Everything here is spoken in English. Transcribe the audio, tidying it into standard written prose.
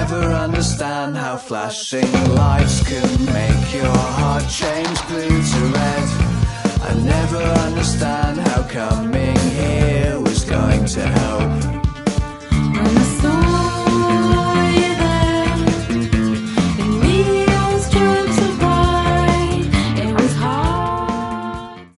never understand how flashing lights can make your heart change blue to red. I never understand how coming here was going to help.